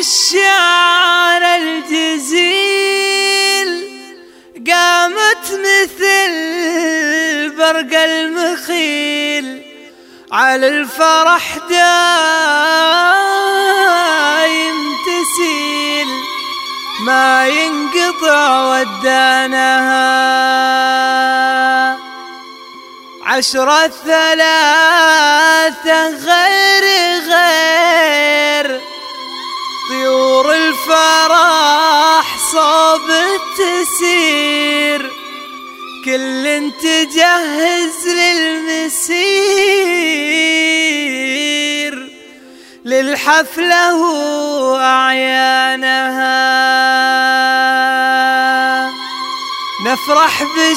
بالشعر الجزيل قامت مثل برق المخيل على الفرح دايم تسيل ما ينقطع ودانها 10 3 غير طيور الفرح صوب تسير كل تجهز للمسير للحفلة وأعيانها نفرح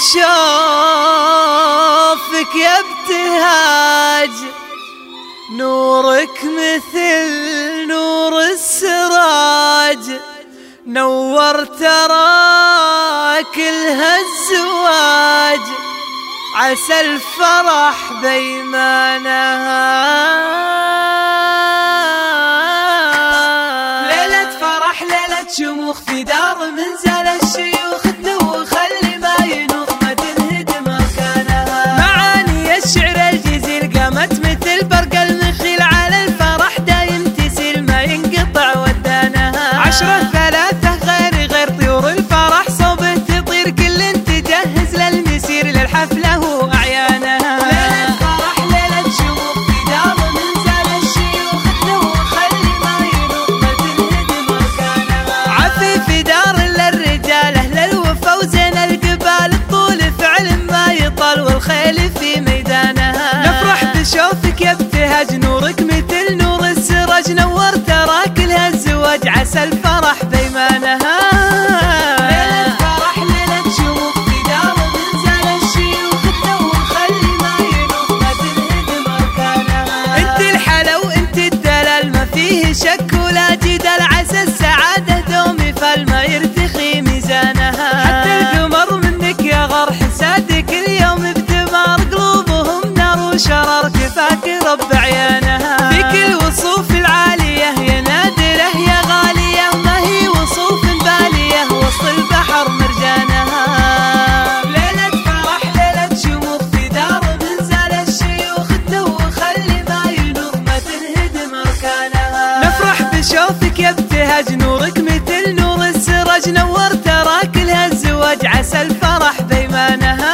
بشوفك يا ابتهاج نورك مثل نور السراج نور ترى كلها الزواج عسى الفرح بيمانها ليلة فرح ليلة شموخ في دار منزل الشيوخ تدوخ خلي ما ينوخ ما تنهدم أركانها معاني الشعر الجزيل قامت مثل برق المخيل على الفرح دايم تسيل ما ينقطع ودانها 10 3 غير طيور الفرح صوبه تطير كل تجهز للمسير للحفلة وأعيانها ليلة فرح ليلة شموخ في دار منزل الشيوخ تدوخ خلي ما ينوخ ما تنهدم أركانها عفيف دار للرجال أهل الوفا وزين القبال الطول فعل ما يطال والخيل في ميدانها نفرح بشوفك يا ابتهاج نورك مثل نور السراج نور ترى كلها الزواج عسى الفرح بيمانها ليلة فرح ليلة شموخ في دار منزل الشيوخ تدوخ خلي ما ينوخ ما تنهدم أركانها انت الحلا وانت الدلال ما فيه شك ولا جدال عسى السعادة دومي فالما يرتخي ميزانها حتى القمر منك يا غار حسادك اليوم بدمار قلوبهم نار وشرار كفاك رب عيانها فيك الوصوف العالية يا نادرة يا غالية ما هي وصوف بالية وسط البحر مرجانها ليلة فرح ليلة شموخ في دار منزل الشيوخ تدوخ خلي ما ينوخ ما تنهدم أركانها نفرح بشوفك يا ابتهاج نورك مثل نور السراج نور ترى كلها الزواج عسى الفرح بيمانها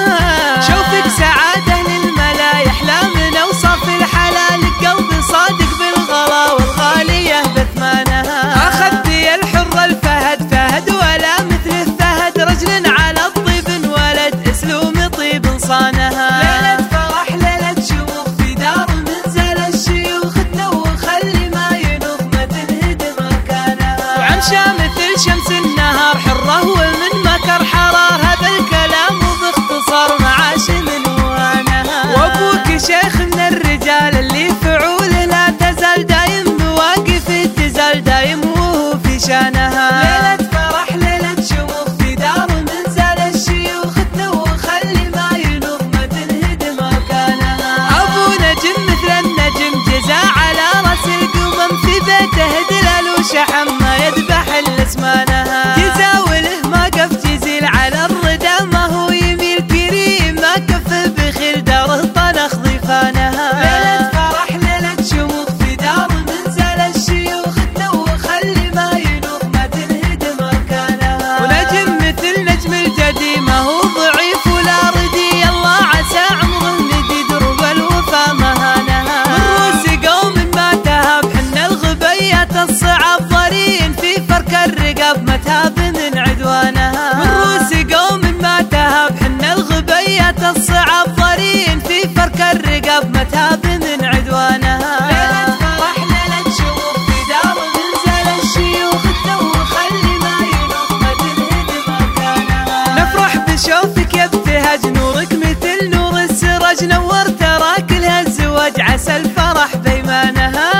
شوفك سعادة للملا يحلى من أوصاف الحلال قلب صادق بالغلا والغالية بثمانها أخذتي الحر الفهد فهد ولا مثل الفهد رجل على الطيب ولد اسلوم طيب صانها ليلة فرح ليلة شموخ في دار منزل الشيوخ تدوخ خلي ما ينوخ ما تنهدم أركانها وعمشة مثل شمس النهار حرة ومن مكر حرارها بالكلام وباختصار معاش من وانها وابوك شيخ من الرجال اللي فعوله لا تزال دايم بواقف تزال دايم وهو في شانها ليلة فرح ليلة شموخ في دار منزل الشيوخ تدوخ خلي ما ينوخ ما تنهدم أركانها أبو نجم مثل النجم جزا على رأس القمم في بيته دلال وشحم ما يذبح الاسمانها جزا وله ما قف جزيل على الردى ما هو يميل كريم ما كف بخيل داره طنخ ضيفانها ليلة فرح ليلة شموخ في دار منزل الشيوخ تدوخ خلي ما ينوخ ما تنهدم أركانها ونجم مثل نجم الجدي ما هو ضعيف ولا ردي الله عسى عمره ندي درب الوفا مهانها من روس قوم ما تهاب حنا الغبيات الصعب ضرين في فرك الرقاب ما تهاب من عدوانها من روس قوم ما تهاب حنا الغبيات الصعب ضرين في فرك الرقاب ما تهاب من عدوانها ليلة فرح ليلة شموخ في دار منزل الشيوخ تدوخ خلي ما ينوخ ما تنهدم أركانها نفرح بشوفك يا ابتهاج نورك مثل نور السراج نور ترى كلها الزواج عسى الفرح بيمانها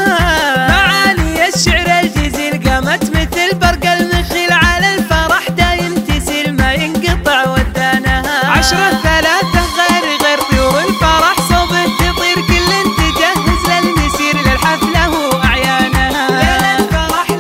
معاني الشعر الجزيل قامت مثل برق المخيل على الفرح دايم تسيل ما ينقطع ودانها 10 3 غير طيور الفرح صوبه تطير كل تجهز للمسير للحفلة وأعيانها ليلة فرح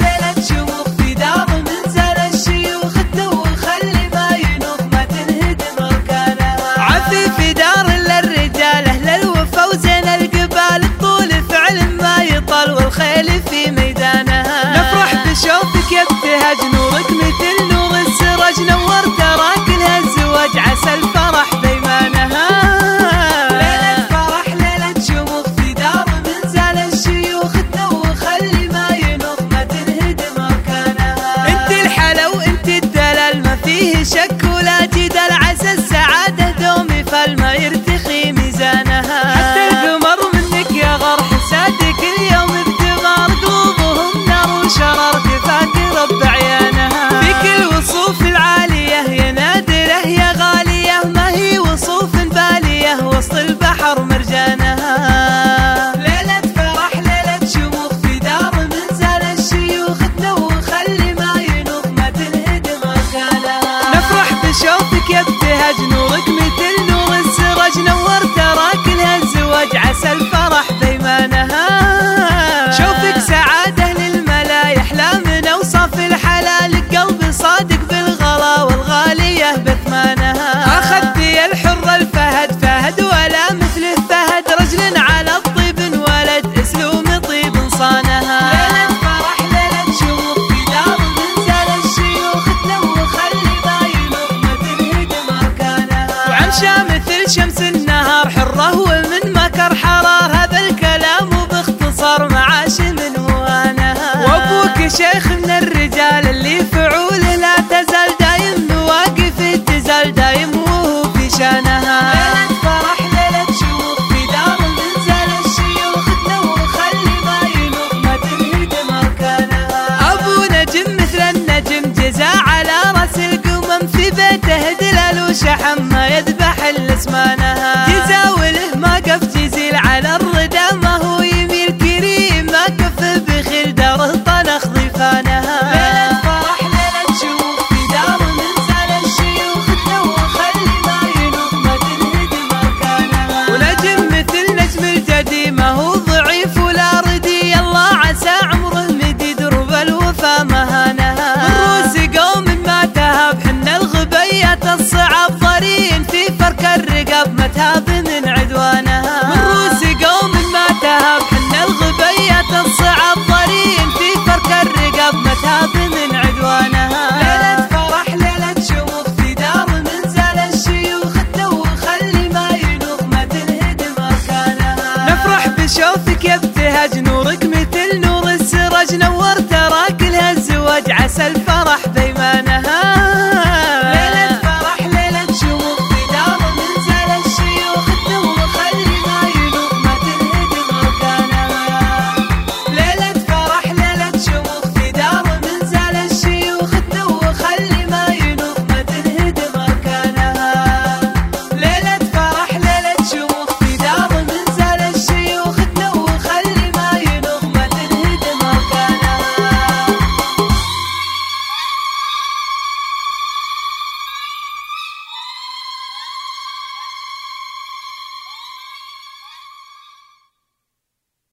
بثمانها. أخذتي الحر الفهد فهد ولا مثله فهد، رجل على الطيب ولد اسلوم طيب صانها. ليلة فرح ليلة شموخ في دار منزل الشيوخ، تنوخ اللي باين ما تنهدم أركانها. وعمشة مثل شمس النهار حرة ومن مكر حرار، هذا الكلام وباختصار معاش من وهانها. وابوك شيخ من الرجال اللي فعوله لا تزال دايم، مواقف تزال دايم وهو في شانها. ليلة فرح ليلة شموخ في دار منزل الشيوخ، تنوخ اللي باين ما تنهدم أركانها. أبو نجم مثل النجم جزا على راس القمم، في بيته دلال وشحم ما يذبح الاسمان.